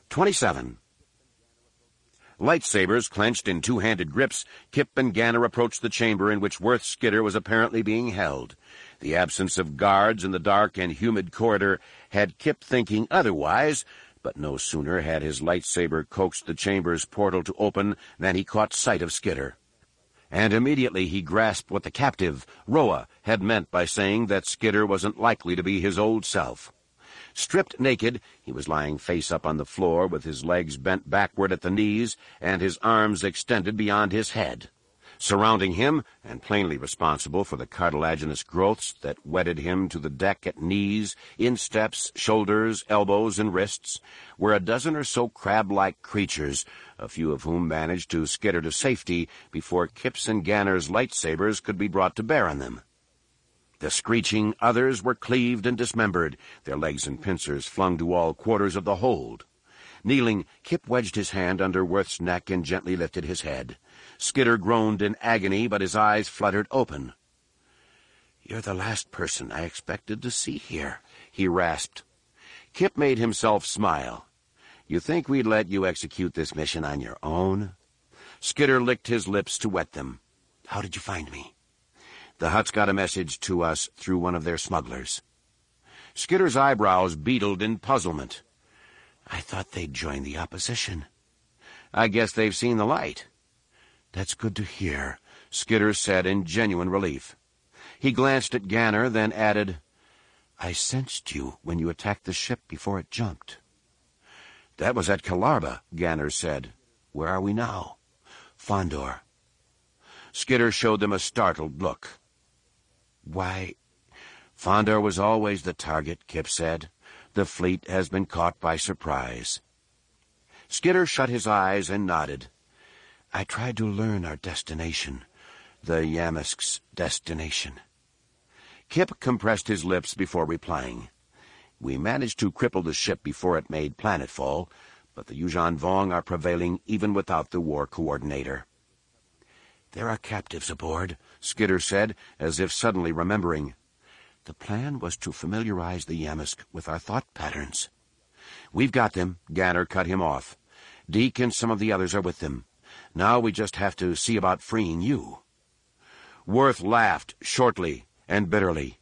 27. Lightsabers clenched in two-handed grips, Kip and Ganner approached the chamber in which Worth's skitter was apparently being held. The absence of guards in the dark and humid corridor had Kip thinking otherwise, but no sooner had his lightsaber coaxed the chamber's portal to open than he caught sight of Skitter. And immediately he grasped what the captive, Roa, had meant by saying that Skitter wasn't likely to be his old self. Stripped naked, he was lying face up on the floor with his legs bent backward at the knees and his arms extended beyond his head. Surrounding him, and plainly responsible for the cartilaginous growths that wedded him to the deck at knees, insteps, shoulders, elbows, and wrists, were a dozen or so crab-like creatures, a few of whom managed to skitter to safety before Kip's and Ganner's lightsabers could be brought to bear on them. The screeching others were cleaved and dismembered, their legs and pincers flung to all quarters of the hold. Kneeling, Kip wedged his hand under Worth's neck and gently lifted his head. Skitter groaned in agony, but his eyes fluttered open. "You're the last person I expected to see here," he rasped. Kip made himself smile. "You think we'd let you execute this mission on your own?" Skitter licked his lips to wet them. "How did you find me?" "The Hutts got a message to us through one of their smugglers." Skitter's eyebrows beetled in puzzlement. "I thought they'd join the opposition." "I guess they've seen the light." "That's good to hear," Skitter said in genuine relief. He glanced at Ganner, then added, "I sensed you when you attacked the ship before it jumped." "That was at Kalarba," Ganner said. "Where are we now?" "Fondor." Skitter showed them a startled look. "Why, Fondor was always the target," Kip said. "The fleet has been caught by surprise." Skitter shut his eyes and nodded. "I tried to learn our destination, the Yamesk's destination." Kip compressed his lips before replying. "We managed to cripple the ship before it made planetfall, but the Yuuzhan Vong are prevailing even without the war coordinator." "There are captives aboard," Skitter said, as if suddenly remembering. "The plan was to familiarize the Yamesk with our thought patterns." "We've got them," Ganner cut him off. "Deke and some of the others are with them. Now we just have to see about freeing you." Worth laughed shortly and bitterly.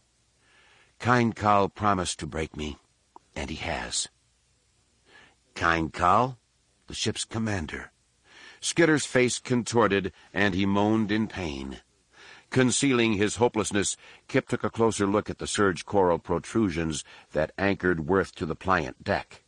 "Kind Kal promised to break me, and he has." "Kind Kal?" "The ship's commander." Skitter's face contorted, and he moaned in pain. Concealing his hopelessness, Kip took a closer look at the surge coral protrusions that anchored Worth to the pliant deck.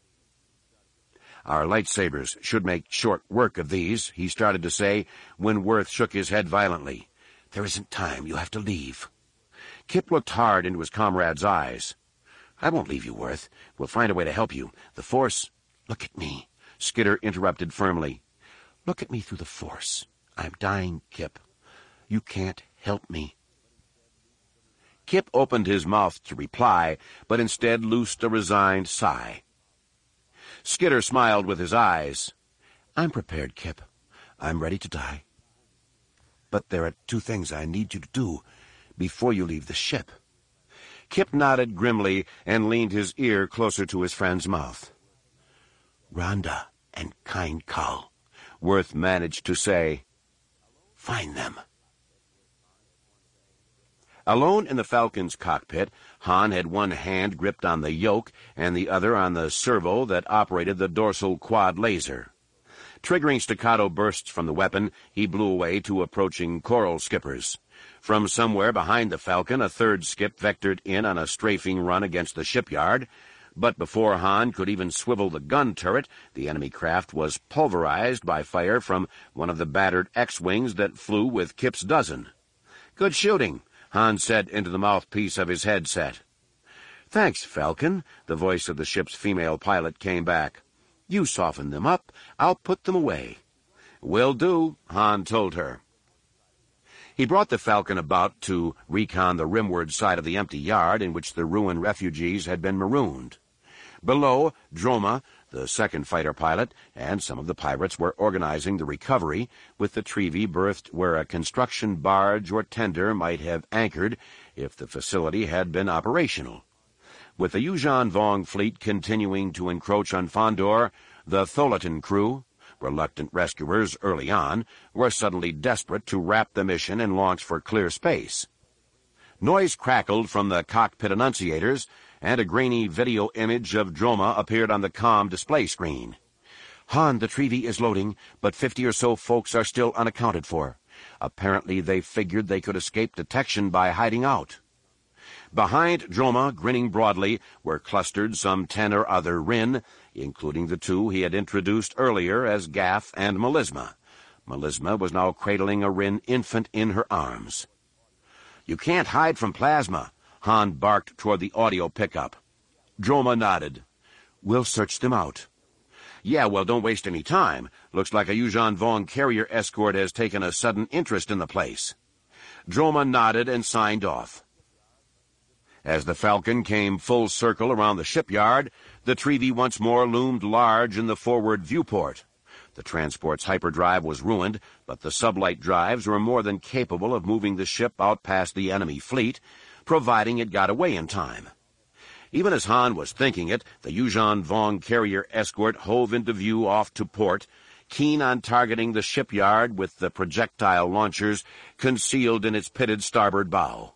"Our lightsabers should make short work of these," he started to say, when Worth shook his head violently. "There isn't time. You have to leave." Kip looked hard into his comrade's eyes. "I won't leave you, Worth. We'll find a way to help you. The Force—" "Look at me," Skitter interrupted firmly. "Look at me through the Force. I'm dying, Kip. You can't help me." Kip opened his mouth to reply, but instead loosed a resigned sigh. Skitter smiled with his eyes. "I'm prepared, Kip. I'm ready to die. But there are two things I need you to do before you leave the ship." Kip nodded grimly and leaned his ear closer to his friend's mouth. "Rhonda and Kind Kal," Worth managed to say. "Find them." Alone in the Falcon's cockpit, Han had one hand gripped on the yoke and the other on the servo that operated the dorsal quad laser. Triggering staccato bursts from the weapon, he blew away to approaching coral skippers. From somewhere behind the Falcon, a third skip vectored in on a strafing run against the shipyard, but before Han could even swivel the gun turret, the enemy craft was pulverized by fire from one of the battered X-wings that flew with Kip's dozen. "Good shooting," Han said into the mouthpiece of his headset. "Thanks, Falcon," the voice of the ship's female pilot came back. "You soften them up. I'll put them away." "Will do," Han told her. He brought the Falcon about to recon the rimward side of the empty yard in which the ruined refugees had been marooned. Below, Droma, the second fighter pilot, and some of the pirates were organizing the recovery, with the Trevi berthed where a construction barge or tender might have anchored if the facility had been operational. With the Yuuzhan Vong fleet continuing to encroach on Fondor, The Tholatin crew, reluctant rescuers early on, were suddenly desperate to wrap the mission and launch for clear space. Noise crackled from the cockpit annunciators, and a grainy video image of Droma appeared on the comm display screen. "Han, the Trevi is loading, but 50 or so folks are still unaccounted for. Apparently they figured they could escape detection by hiding out." Behind Droma, grinning broadly, were clustered some 10 or other Rin, including the two he had introduced earlier as Gaff and Melisma. Melisma was now cradling a Rin infant in her arms. "You can't hide from plasma," Han barked toward the audio pickup. Droma nodded. "We'll search them out." "Yeah, well, don't waste any time. Looks like a Yuuzhan Vong carrier escort has taken a sudden interest in the place." Droma nodded and signed off. As the Falcon came full circle around the shipyard, the Trevi once more loomed large in the forward viewport. The transport's hyperdrive was ruined, but the sublight drives were more than capable of moving the ship out past the enemy fleet, providing it got away in time. Even as Han was thinking it, the Yuuzhan Vong carrier escort hove into view off to port, keen on targeting the shipyard with the projectile launchers concealed in its pitted starboard bow.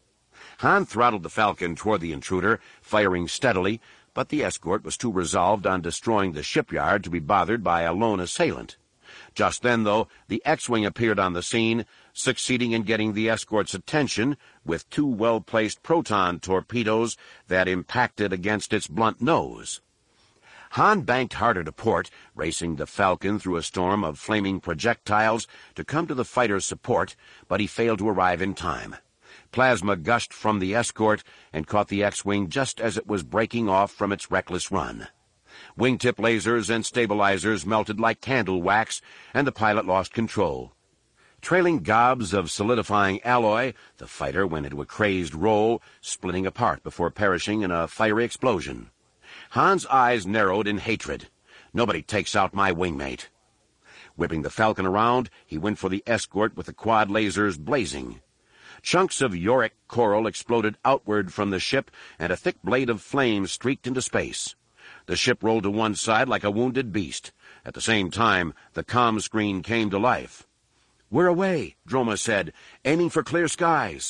Han throttled the Falcon toward the intruder, firing steadily, but the escort was too resolved on destroying the shipyard to be bothered by a lone assailant. Just then, though, the X-Wing appeared on the scene, succeeding in getting the escort's attention with 2 well-placed proton torpedoes that impacted against its blunt nose. Han banked harder to port, racing the Falcon through a storm of flaming projectiles to come to the fighter's support, but he failed to arrive in time. Plasma gushed from the escort and caught the X-Wing just as it was breaking off from its reckless run. Wingtip lasers and stabilizers melted like candle wax, and the pilot lost control. Trailing gobs of solidifying alloy, the fighter went into a crazed roll, splitting apart before perishing in a fiery explosion. Han's eyes narrowed in hatred. "Nobody takes out my wingmate." Whipping the Falcon around, he went for the escort with the quad lasers blazing. Chunks of Yorick coral exploded outward from the ship, and a thick blade of flame streaked into space. The ship rolled to one side like a wounded beast. At the same time, the comm screen came to life. "We're away," Droma said, "aiming for clear skies."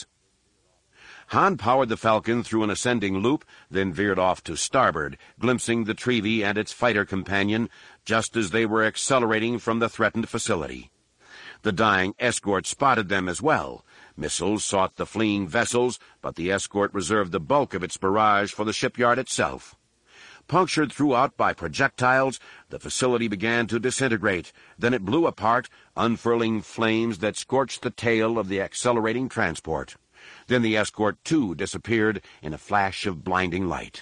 Han powered the Falcon through an ascending loop, then veered off to starboard, glimpsing the Trevi and its fighter companion just as they were accelerating from the threatened facility. The dying escort spotted them as well. Missiles sought the fleeing vessels, but the escort reserved the bulk of its barrage for the shipyard itself. Punctured throughout by projectiles, the facility began to disintegrate. Then it blew apart, unfurling flames that scorched the tail of the accelerating transport. Then the escort, too, disappeared in a flash of blinding light.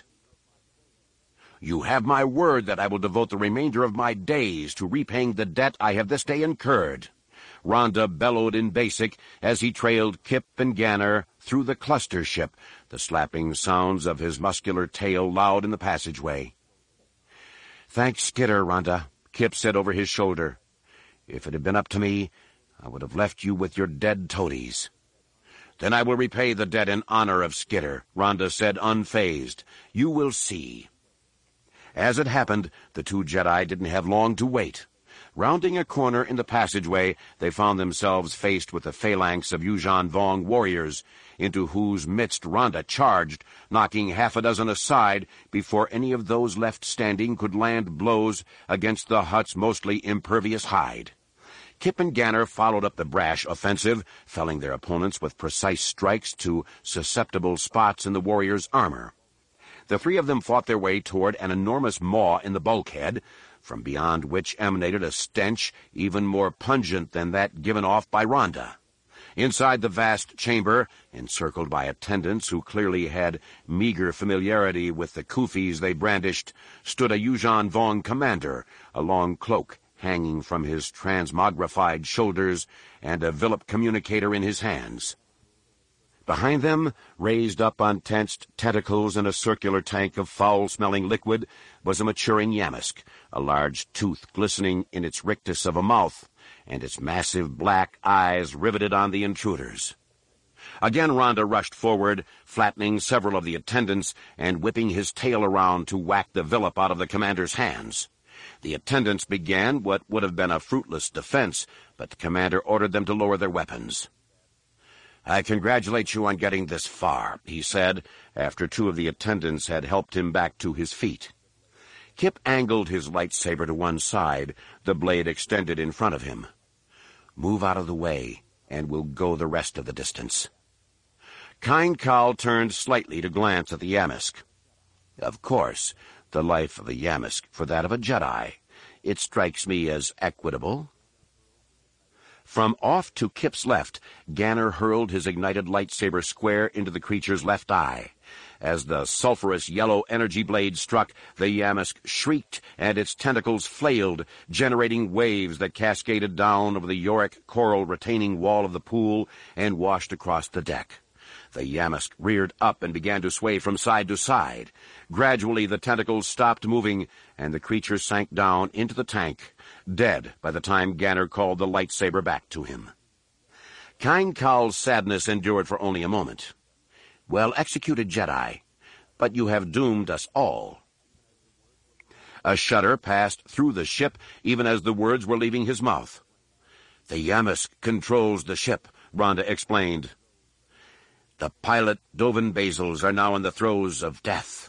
"You have my word that I will devote the remainder of my days to repaying the debt I have this day incurred," Rhonda bellowed in Basic as he trailed Kip and Ganner through the cluster ship, the slapping sounds of his muscular tail loud in the passageway. "Thanks, Skitter, Rhonda," Kip said over his shoulder. "If it had been up to me, I would have left you with your dead toadies." "Then I will repay the debt in honor of Skitter," Rhonda said, unfazed. "You will see." As it happened, the 2 Jedi didn't have long to wait. Rounding a corner in the passageway, they found themselves faced with a phalanx of Yuuzhan Vong warriors, into whose midst Rhonda charged, knocking half a dozen aside before any of those left standing could land blows against the hut's mostly impervious hide. Kip and Ganner followed up the brash offensive, felling their opponents with precise strikes to susceptible spots in the warriors' armor. The 3 of them fought their way toward an enormous maw in the bulkhead, from beyond which emanated a stench even more pungent than that given off by Rhonda. Inside the vast chamber, encircled by attendants who clearly had meager familiarity with the kufis they brandished, stood a Yuuzhan Vong commander, a long cloak hanging from his transmogrified shoulders and a Villip communicator in his hands. Behind them, raised up on tensed tentacles in a circular tank of foul-smelling liquid, was a maturing Yammisk, a large tooth glistening in its rictus of a mouth, and its massive black eyes riveted on the intruders. Again Rhonda rushed forward, flattening several of the attendants and whipping his tail around to whack the Villip out of the commander's hands. The attendants began what would have been a fruitless defense, but the commander ordered them to lower their weapons. "I congratulate you on getting this far," he said, after two of the attendants had helped him back to his feet. Kip angled his lightsaber to one side, the blade extended in front of him. "Move out of the way, and we'll go the rest of the distance." Kind Kal turned slightly to glance at the Yammisk. "Of course, the life of a Yammisk for that of a Jedi. It strikes me as equitable." From off to Kip's left, Ganner hurled his ignited lightsaber square into the creature's left eye. As the sulphurous yellow energy blade struck, the Yammisk shrieked and its tentacles flailed, generating waves that cascaded down over the Yorick coral retaining wall of the pool and washed across the deck. The Yammisk reared up and began to sway from side to side. Gradually the tentacles stopped moving, and the creature sank down into the tank, dead by the time Ganner called the lightsaber back to him. Kind Kal's sadness endured for only a moment. "Well executed, Jedi, but you have doomed us all." A shudder passed through the ship even as the words were leaving his mouth. "The Yammisk controls the ship," Rhonda explained. "The pilot Dovin Basils are now in the throes of death."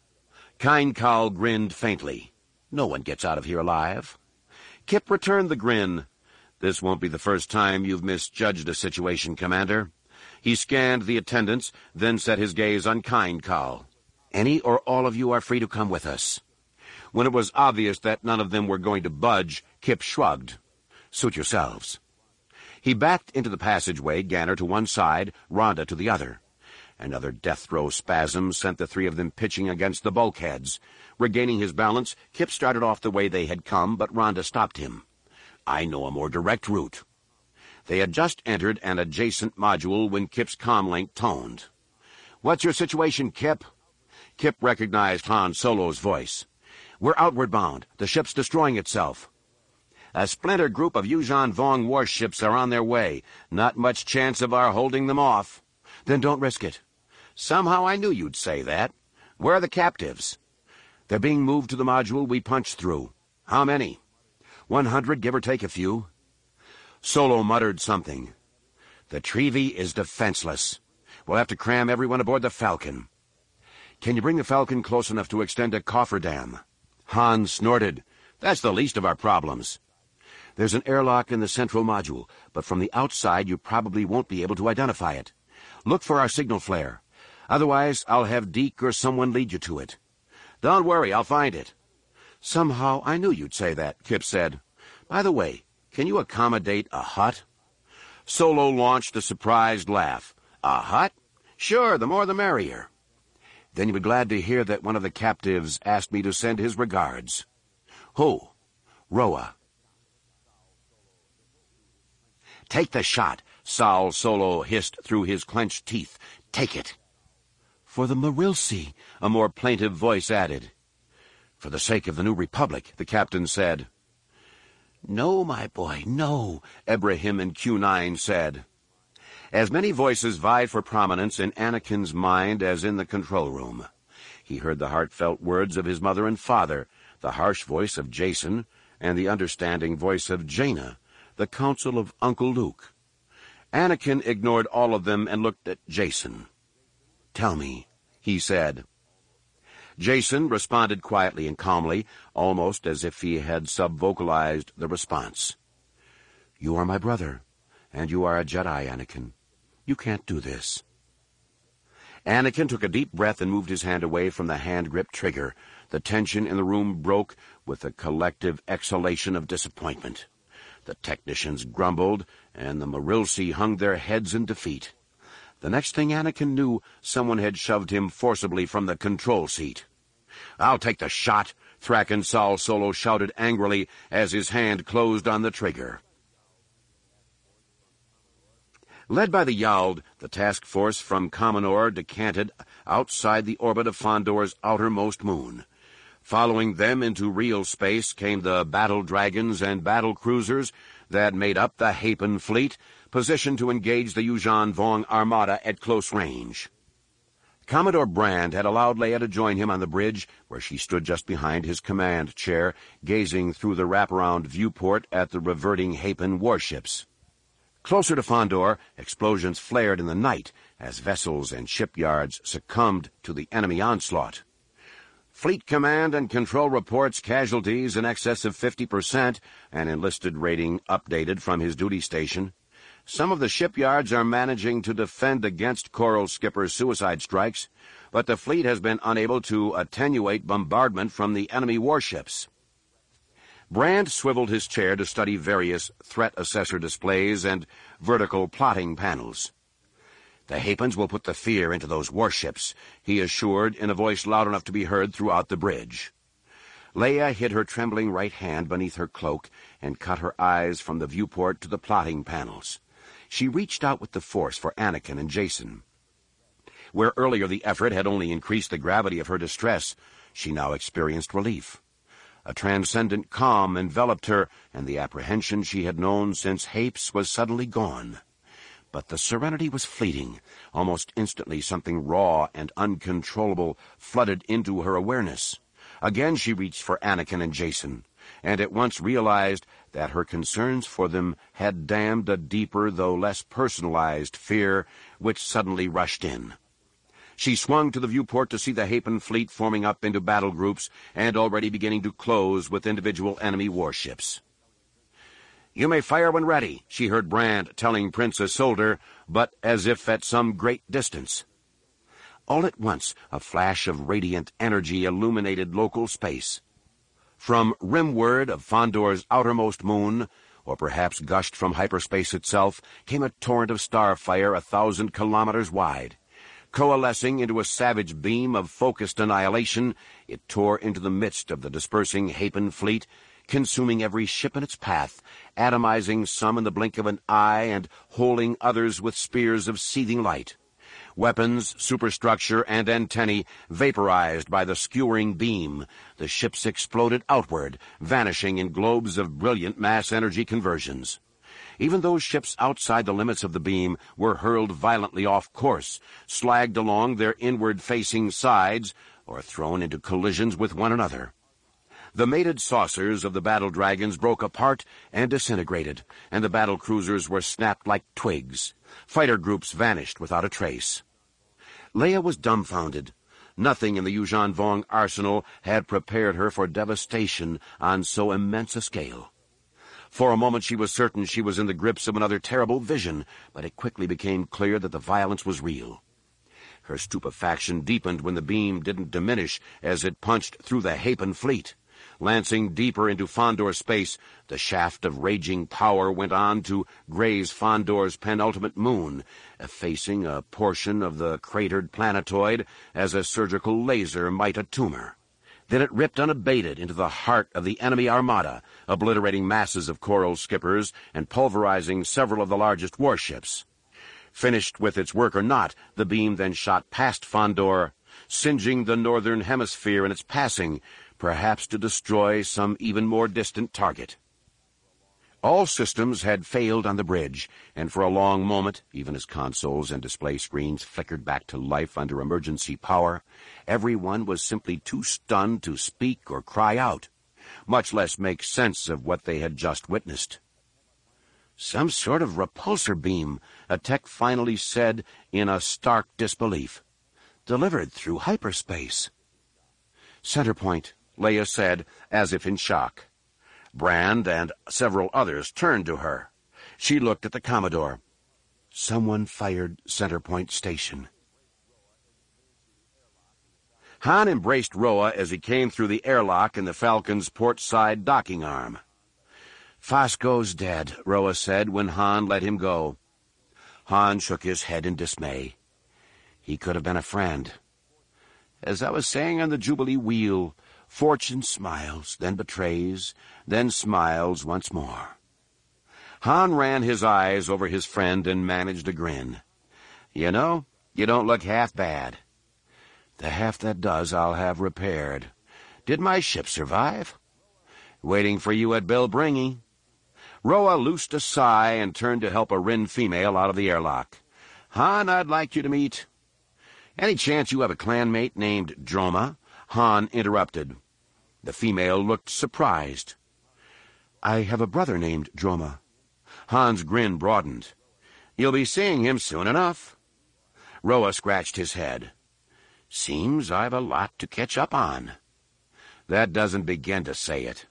Kind Kal grinned faintly. "No one gets out of here alive." Kip returned the grin. "This won't be the first time you've misjudged a situation, Commander." He scanned the attendants, then set his gaze on Kind Kal. "Any or all of you are free to come with us." When it was obvious that none of them were going to budge, Kip shrugged. "Suit yourselves." He backed into the passageway, Ganner to one side, Rhonda to the other. Another death-throw spasm sent the three of them pitching against the bulkheads. Regaining his balance, Kip started off the way they had come, but Rhonda stopped him. "I know a more direct route." They had just entered an adjacent module when Kip's comlink toned. "What's your situation, Kip?" Kip recognized Han Solo's voice. "We're outward bound. The ship's destroying itself." "A splinter group of Yuuzhan Vong warships are on their way. Not much chance of our holding them off." "Then don't risk it." "Somehow I knew you'd say that. Where are the captives?" "They're being moved to the module we punched through." "How many?" 100, give or take a few." Solo muttered something. "The Trevi is defenseless. We'll have to cram everyone aboard the Falcon." "Can you bring the Falcon close enough to extend a cofferdam?" Han snorted. "That's the least of our problems." "There's an airlock in the central module, but from the outside you probably won't be able to identify it. Look for our signal flare. Otherwise, I'll have Deke or someone lead you to it." "Don't worry, I'll find it." "Somehow I knew you'd say that," Kip said. "By the way, can you accommodate a hut?" Solo launched a surprised laugh. "A hut? Sure, the more the merrier." "Then you'll be glad to hear that one of the captives asked me to send his regards." "Who?" "Roa." "Take the shot," Sal Solo hissed through his clenched teeth. "Take it." "For the Marilsi," a more plaintive voice added. "For the sake of the New Republic," the captain said. "No, my boy, no," Ebrahim and Q9 said. As many voices vied for prominence in Anakin's mind as in the control room. He heard the heartfelt words of his mother and father, the harsh voice of Jason, and the understanding voice of Jaina, the counsel of Uncle Luke. Anakin ignored all of them and looked at Jason. "Tell me," he said. Jason responded quietly and calmly, almost as if he had sub-vocalized the response. "You are my brother, and you are a Jedi, Anakin. You can't do this." Anakin took a deep breath and moved his hand away from the hand-grip trigger. The tension in the room broke with a collective exhalation of disappointment. The technicians grumbled, and the Marilsi hung their heads in defeat. The next thing Anakin knew, someone had shoved him forcibly from the control seat. "I'll take the shot," Thrackan Sal Solo shouted angrily as his hand closed on the trigger. Led by the Yald, the task force from Kamanor decanted outside the orbit of Fondor's outermost moon. Following them into real space came the battle dragons and battle cruisers that made up the Hapen fleet, positioned to engage the Yuuzhan Vong armada at close range. Commodore Brand had allowed Leia to join him on the bridge, where she stood just behind his command chair, gazing through the wraparound viewport at the reverting Hapan warships. Closer to Fondor, explosions flared in the night as vessels and shipyards succumbed to the enemy onslaught. Fleet Command and Control reports casualties in excess of 50%, an enlisted rating updated from his duty station. Some of the shipyards are managing to defend against Coral Skipper's suicide strikes, but the fleet has been unable to attenuate bombardment from the enemy warships. Brand swiveled his chair to study various threat assessor displays and vertical plotting panels. "The Hapans will put the fear into those warships," he assured in a voice loud enough to be heard throughout the bridge. Leia hid her trembling right hand beneath her cloak and cut her eyes from the viewport to the plotting panels. She reached out with the force for Anakin and Jacen. Where earlier the effort had only increased the gravity of her distress, she now experienced relief. A transcendent calm enveloped her, and the apprehension she had known since Hapes was suddenly gone. But the serenity was fleeting. Almost instantly something raw and uncontrollable flooded into her awareness. Again she reached for Anakin and Jacen, and at once realized that her concerns for them had dammed a deeper, though less personalized, fear which suddenly rushed in. She swung to the viewport to see the Hapan fleet forming up into battle groups and already beginning to close with individual enemy warships. "You may fire when ready," she heard Brand telling Prince Isolde, but as if at some great distance. All at once, a flash of radiant energy illuminated local space. From rimward of Fondor's outermost moon, or perhaps gushed from hyperspace itself, came a torrent of starfire 1,000 kilometers wide. Coalescing into a savage beam of focused annihilation, it tore into the midst of the dispersing Hapan fleet, consuming every ship in its path, atomizing some in the blink of an eye and holding others with spears of seething light. Weapons, superstructure, and antennae vaporized by the skewering beam. The ships exploded outward, vanishing in globes of brilliant mass-energy conversions. Even those ships outside the limits of the beam were hurled violently off course, slagged along their inward-facing sides, or thrown into collisions with one another. The mated saucers of the battle dragons broke apart and disintegrated, and the battle cruisers were snapped like twigs. Fighter groups vanished without a trace. Leia was dumbfounded. Nothing in the Yuuzhan Vong arsenal had prepared her for devastation on so immense a scale. For a moment she was certain she was in the grips of another terrible vision, but it quickly became clear that the violence was real. Her stupefaction deepened when the beam didn't diminish as it punched through the Hapan fleet. Lancing deeper into Fondor space, the shaft of raging power went on to graze Fondor's penultimate moon, effacing a portion of the cratered planetoid as a surgical laser might a tumor. Then it ripped unabated into the heart of the enemy armada, obliterating masses of Coral Skippers and pulverizing several of the largest warships. Finished with its work or not, the beam then shot past Fondor, singeing the northern hemisphere in its passing, perhaps to destroy some even more distant target. All systems had failed on the bridge, and for a long moment, even as consoles and display screens flickered back to life under emergency power, everyone was simply too stunned to speak or cry out, much less make sense of what they had just witnessed. "Some sort of repulsor beam," a tech finally said in a stark disbelief. "Delivered through hyperspace." "Centerpoint," Leia said, as if in shock. Brand and several others turned to her. She looked at the Commodore. "Someone fired Centerpoint Station." Han embraced Roa as he came through the airlock in the Falcon's port-side docking arm. "Fosco's dead," Roa said when Han let him go. Han shook his head in dismay. He could have been a friend. "As I was saying on the Jubilee wheel, fortune smiles, then betrays, then smiles once more." Han ran his eyes over his friend and managed a grin. "You know, you don't look half bad." "The half that does I'll have repaired. Did my ship survive?" "Waiting for you at Bilbringi." Roa loosed a sigh and turned to help a Rin female out of the airlock. "Han, I'd like you to meet—" Any chance you have a clanmate named Droma? Han interrupted. The female looked surprised. I have a brother named Droma. Han's grin broadened. You'll be seeing him soon enough. Roa scratched his head. Seems I've a lot to catch up on. That doesn't begin to say it.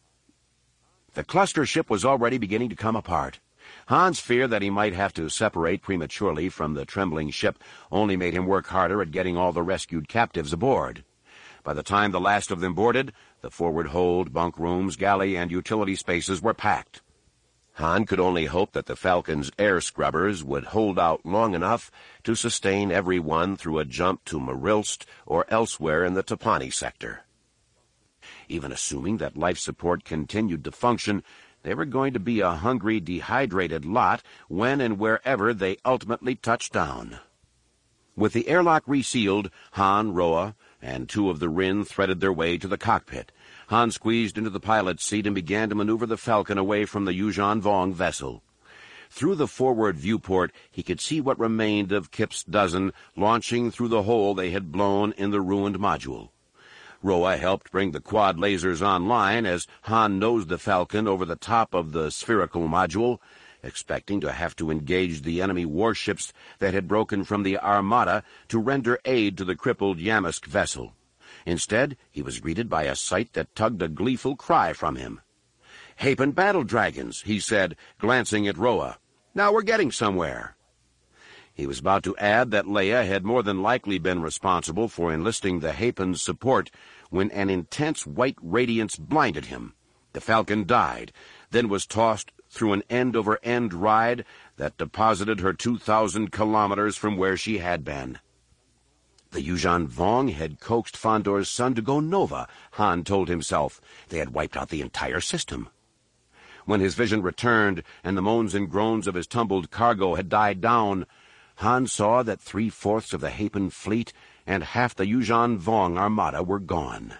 The cluster ship was already beginning to come apart. Han's fear that he might have to separate prematurely from the trembling ship only made him work harder at getting all the rescued captives aboard. By the time the last of them boarded, the forward hold, bunk rooms, galley, and utility spaces were packed. Han could only hope that the Falcon's air scrubbers would hold out long enough to sustain everyone through a jump to Marilst or elsewhere in the Topani sector. Even assuming that life support continued to function, they were going to be a hungry, dehydrated lot when and wherever they ultimately touched down. With the airlock resealed, Han, Roa, and two of the Rin threaded their way to the cockpit. Han squeezed into the pilot's seat and began to maneuver the Falcon away from the Yuuzhan Vong vessel. Through the forward viewport, he could see what remained of Kip's dozen launching through the hole they had blown in the ruined module. Roa helped bring the quad lasers online as Han nosed the Falcon over the top of the spherical module, expecting to have to engage the enemy warships that had broken from the Armada to render aid to the crippled Yamsk vessel. Instead, he was greeted by a sight that tugged a gleeful cry from him. "Hapen battle dragons," he said, glancing at Roa. "Now we're getting somewhere." He was about to add that Leia had more than likely been responsible for enlisting the Hapen's support when an intense white radiance blinded him. The Falcon died, then was tossed through an end-over-end ride that deposited her 2,000 kilometers from where she had been. The Yuuzhan Vong had coaxed Fondor's son to go nova, Han told himself. They had wiped out the entire system. When his vision returned and the moans and groans of his tumbled cargo had died down, Han saw that 3/4 of the Hapen fleet and half the Yuuzhan Vong armada were gone.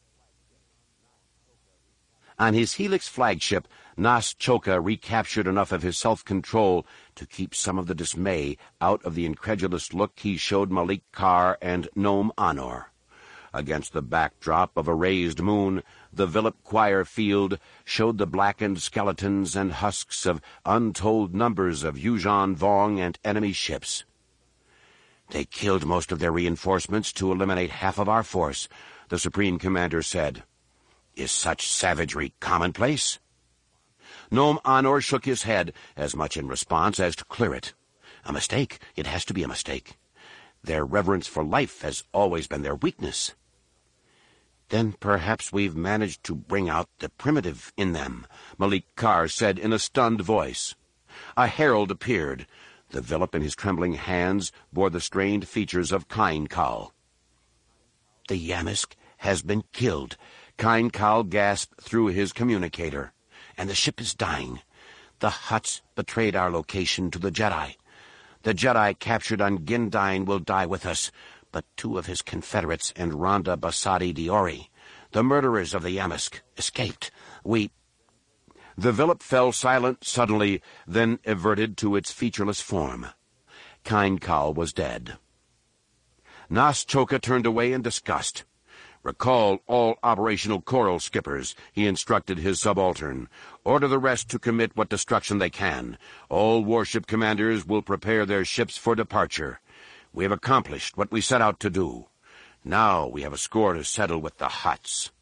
On his Helix flagship, Nas Choka recaptured enough of his self-control to keep some of the dismay out of the incredulous look he showed Malik Kar and Nom Anor. Against the backdrop of a raised moon, the Vilip Choir field showed the blackened skeletons and husks of untold numbers of Yuuzhan Vong and enemy ships. "They killed most of their reinforcements to eliminate half of our force," the Supreme Commander said. "Is such savagery commonplace?" Nom Anor shook his head, as much in response as to clear it. "A mistake. It has to be a mistake. Their reverence for life has always been their weakness." "Then perhaps we've managed to bring out the primitive in them," Malik Kar said in a stunned voice. A herald appeared. The Vilip in his trembling hands bore the strained features of Kine Kal. "The Yamsk has been killed," Kine Kal gasped through his communicator. "And the ship is dying. The Hutts betrayed our location to the Jedi. The Jedi captured on Gindyne will die with us, but two of his confederates and Randa Basadi Diori, the murderers of the Yamsk, escaped. The Vilip fell silent suddenly, then everted to its featureless form. Kine Kal was dead. Nas Choka turned away in disgust. "Recall all operational Coral skippers," he instructed his subaltern. "Order the rest to commit what destruction they can. All warship commanders will prepare their ships for departure. We have accomplished what we set out to do. Now we have a score to settle with the Hutts."